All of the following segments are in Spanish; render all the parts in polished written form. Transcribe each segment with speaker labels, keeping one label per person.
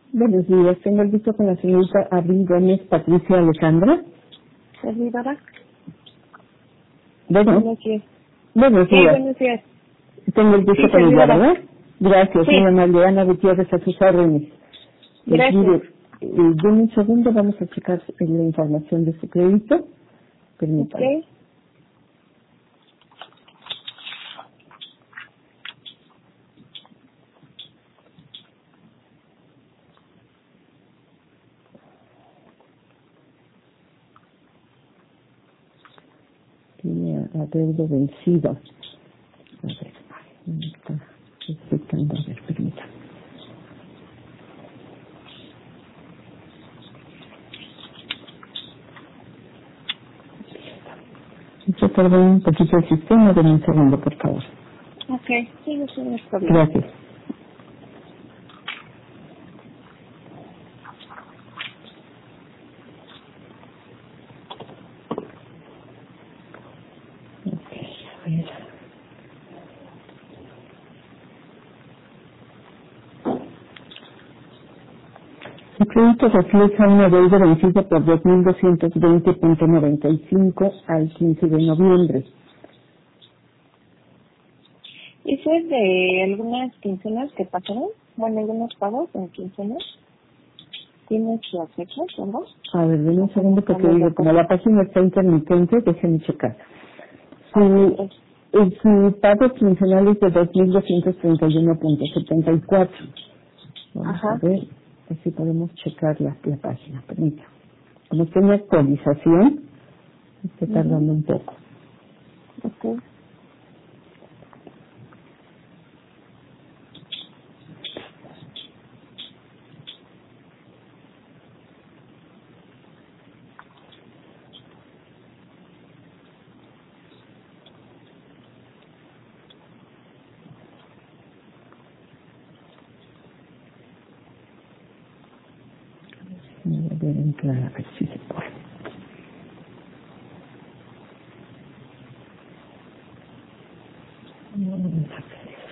Speaker 1: Buenos días, tengo el gusto con la señorita Abril Gómez Patricia Alejandra.
Speaker 2: Servidora.
Speaker 1: Bueno,
Speaker 2: Buenos días.
Speaker 1: buenos
Speaker 2: Sí,
Speaker 1: días.
Speaker 2: buenos días.
Speaker 1: Tengo el gusto
Speaker 2: Sí,
Speaker 1: con ella,
Speaker 2: servidora.
Speaker 1: ¿verdad? Gracias,
Speaker 2: Sí,
Speaker 1: muy amable. Ana Gutiérrez, a sus órdenes.
Speaker 2: gracias.
Speaker 1: Mire, denme un segundo, vamos a checar la información de su crédito. Permítame.
Speaker 2: Ok.
Speaker 1: Tiene adeudo vencido. A ver, ¿dónde está? Estoy checando, a ver, permítame. Yo perdón un poquito el sistema, denme un segundo, por favor.
Speaker 2: Ok, sí, no tiene problema.
Speaker 1: Gracias. Ok, a ver. El crédito refleja una deuda vencida por 2.220.95 al 15 de noviembre.
Speaker 2: ¿Eso es de algunas quincenas que pasaron? Bueno, algunos pagos en quincenas. ¿Tienes las fechas, no?
Speaker 1: A ver, denme un segundo porque
Speaker 2: Estamos de
Speaker 1: digo, como
Speaker 2: acuerdo.
Speaker 1: la página está intermitente, déjenme checar.
Speaker 2: Ok,
Speaker 1: Su pago quincenal es de 2.231.74. Vamos a
Speaker 2: ajá.
Speaker 1: ver si podemos checar la página. Permítame. Como está en actualización, está tardando un poco.
Speaker 2: Ok.
Speaker 1: Voy a ver entrar a ver si se puede. No, vamos a hacer eso.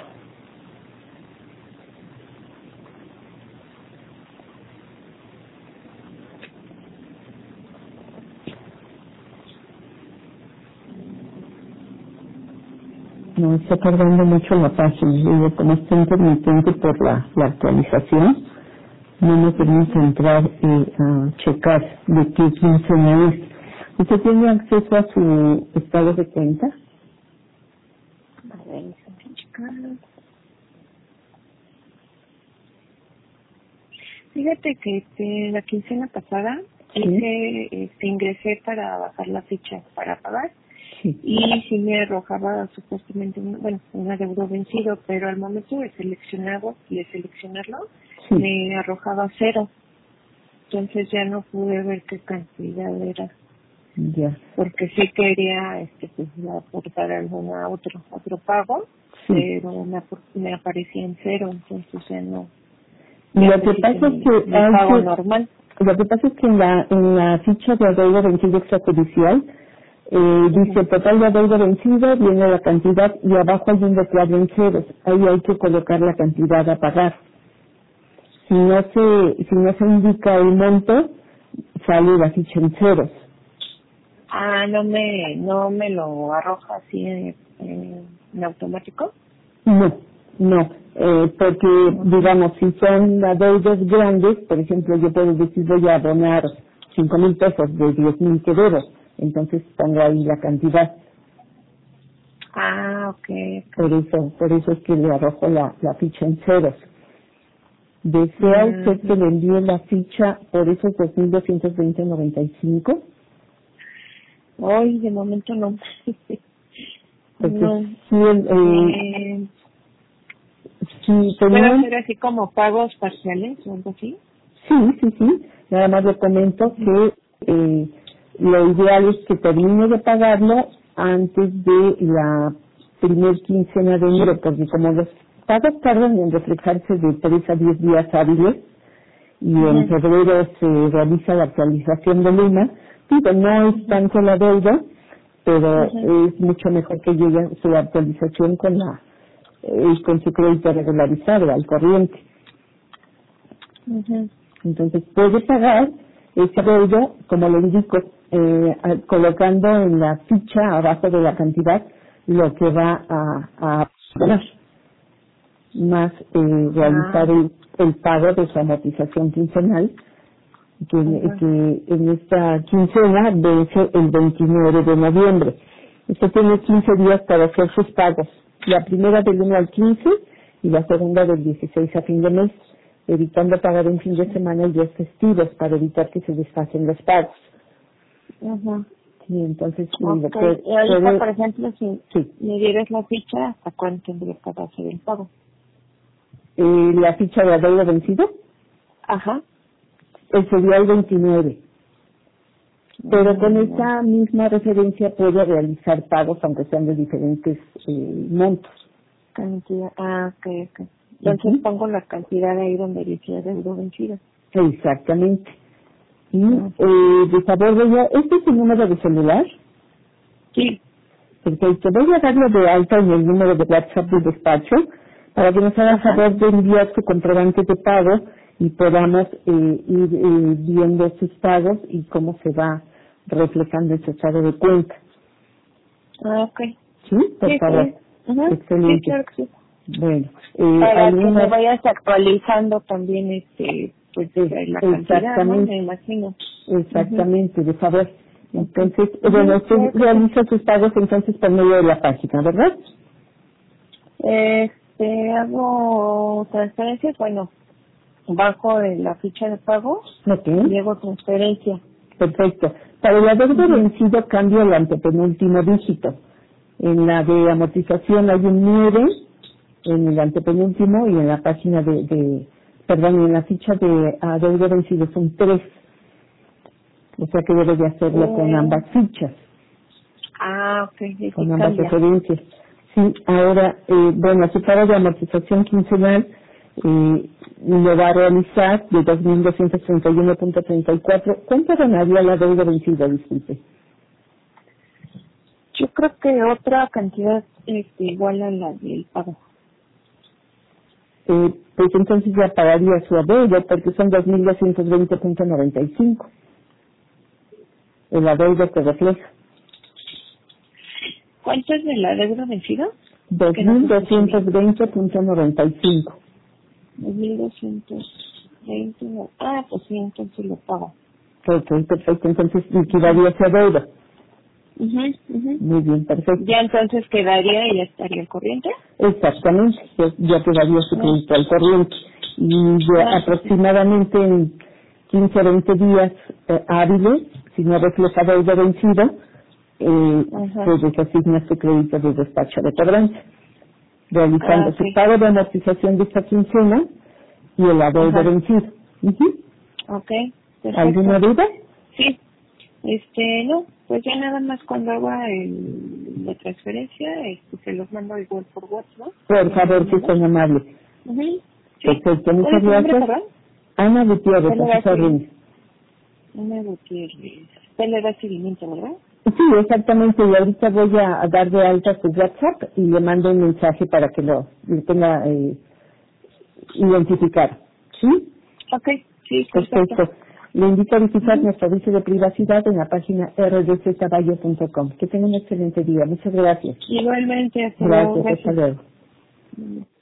Speaker 1: No, está tardando mucho la página. Digo, como está intermitente por la actualización, no me permite entrar a checar de qué quincena es. ¿Usted tiene acceso a su estado de cuenta?
Speaker 2: A ver, déjame checar. Fíjate que la quincena pasada
Speaker 1: Sí,
Speaker 2: ingresé para bajar la ficha para pagar.
Speaker 1: sí,
Speaker 2: Y sí me arrojaba supuestamente un adeudo vencido, pero al momento de seleccionarlo
Speaker 1: sí,
Speaker 2: me arrojaba cero. Entonces ya no pude ver qué cantidad era,
Speaker 1: ya,
Speaker 2: porque sí quería pues aportar otro pago,
Speaker 1: sí.
Speaker 2: pero me aparecía en cero. Entonces ya
Speaker 1: Lo
Speaker 2: pues
Speaker 1: que
Speaker 2: hice
Speaker 1: pasa es que
Speaker 2: mi pago normal.
Speaker 1: lo que pasa es que en la ficha de adeudo vencido extrajudicial
Speaker 2: Ujú.
Speaker 1: dice total de adeudo vencido, viene la cantidad y abajo hay un recuadro en ceros. Ahí hay que colocar la cantidad a pagar. Si no se indica el monto, sale la ficha en ceros.
Speaker 2: No me lo arroja así en automático.
Speaker 1: No, no, porque
Speaker 2: Ujú.
Speaker 1: digamos, si son adeudos grandes, por ejemplo, yo puedo decir voy a abonar 5,000 pesos de 10,000 que debo, entonces pongo ahí la cantidad.
Speaker 2: Ah, ok, ok.
Speaker 1: Por eso es que le arrojo la ficha en ceros. ¿Desea usted que
Speaker 2: Ujú.
Speaker 1: le envíe la ficha por esos 2.220.95?
Speaker 2: Hoy de momento no.
Speaker 1: Porque
Speaker 2: No.
Speaker 1: si,
Speaker 2: Eh,
Speaker 1: si
Speaker 2: ¿Puedo
Speaker 1: tenían,
Speaker 2: hacer así como pagos parciales o algo así?
Speaker 1: sí, nada más le comento que lo ideal es que termine de pagarlo antes de la primer quincena de enero, porque como los pagos tardan en reflejarse de 3 a 10 días hábiles, y en
Speaker 2: Ujú,
Speaker 1: febrero se realiza la actualización de Luna. Digo, no es
Speaker 2: ujú,
Speaker 1: tanto la deuda, pero
Speaker 2: ujú.
Speaker 1: es mucho mejor que llegue su actualización con su crédito regularizado al corriente.
Speaker 2: Ujú.
Speaker 1: Entonces puede pagar ese adeudo, como le indico, colocando en la ficha abajo de la cantidad lo que va a pagar, más realizar el pago de su amortización quincenal, que en esta quincena vence el 29 de noviembre. Usted tiene 15 días para hacer sus pagos, la primera del 1 al 15 y la segunda del 16 a fin de mes, evitando pagar en fin de semana y días festivos para evitar que se desfasen los pagos.
Speaker 2: Ujú.
Speaker 1: Sí, entonces,
Speaker 2: Okay. Y ahorita, por ejemplo, si
Speaker 1: sí.
Speaker 2: me dieras la ficha, ¿hasta cuándo tendría que hacer el pago?
Speaker 1: La ficha de adeudo vencido,
Speaker 2: Ajá.
Speaker 1: sería el 29. Pero con esa misma referencia puede realizar pagos, aunque sean de diferentes montos.
Speaker 2: Cantidad. Ok. Entonces pongo la cantidad ahí donde dice adeudo vencido.
Speaker 1: Exactamente. Y de favor, ¿este es el número de celular?
Speaker 2: Sí.
Speaker 1: Perfecto. Voy a darle de alta en el número de WhatsApp del despacho para que nos haga favor de enviar su comprobante de pago y podamos ir viendo sus pagos y cómo se va reflejando en su estado de cuenta.
Speaker 2: Ok.
Speaker 1: ¿Sí? Por favor. Excelente.
Speaker 2: Sí, claro que sí.
Speaker 1: Bueno.
Speaker 2: Para que me vayas actualizando también pues la cantidad, ¿no? Me imagino.
Speaker 1: Exactamente, de favor. Entonces, bueno, usted realiza sus pagos entonces por medio de la página, ¿verdad?
Speaker 2: Hago transferencias, bueno, bajo de la ficha de pago y hago transferencia.
Speaker 1: Perfecto. Para el adeudo vencido cambio el antepenúltimo dígito. En la de amortización hay un 9, en el antepenúltimo, y en la página en la ficha de adeudo vencido es un 3. O sea que debe de hacerlo con ambas fichas.
Speaker 2: Ok.
Speaker 1: Con ambas referencias. Sí, ahora, su pago de amortización quincenal lo va a realizar de 2.231.34. ¿Cuánto ganaría la deuda vencida, disculpe?
Speaker 2: Yo creo que otra cantidad igual a la del pago.
Speaker 1: Pues entonces ya pagaría su adeudo porque son 2.220.95. El adeudo que refleja.
Speaker 2: ¿Cuánto es de la deuda vencida?
Speaker 1: 2.220.95.
Speaker 2: 2.220. Pues sí, entonces lo pago.
Speaker 1: Ok, perfecto. Entonces liquidaría ese adeudo. Muy bien, perfecto.
Speaker 2: Ya entonces quedaría y ya estaría al corriente.
Speaker 1: Exactamente, ya quedaría su crédito al corriente. Y ya aproximadamente en 15 o 20 días hábiles, si no refleja deuda vencido, pues les asigna su crédito de despacho de cobranza, realizando su pago de amortización de esta quincena y el adeudo vencido.
Speaker 2: Ok, perfecto.
Speaker 1: ¿Alguna duda?
Speaker 2: Sí. No, pues ya nada más cuando haga la transferencia, se los mando igual por WhatsApp, ¿no?
Speaker 1: Por favor, que sean amables.
Speaker 2: Sí.
Speaker 1: Perfecto,
Speaker 2: ¿Cuál
Speaker 1: muchas
Speaker 2: es tu nombre,
Speaker 1: gracias.
Speaker 2: perdón?
Speaker 1: Ana Gutiérrez, a sus órdenes.
Speaker 2: Ana Gutiérrez. Usted le da seguimiento, ¿verdad?
Speaker 1: Sí, exactamente, y ahorita voy a dar de alta su WhatsApp y le mando un mensaje para que lo tenga identificado. ¿Sí?
Speaker 2: Ok, sí,
Speaker 1: perfecto. Le invito a visitar nuestro servicio de privacidad en la página rdccaballo.com. Que tenga un excelente día. Muchas gracias.
Speaker 2: Igualmente, hasta
Speaker 1: luego.
Speaker 2: luego.
Speaker 1: Gracias, hasta luego.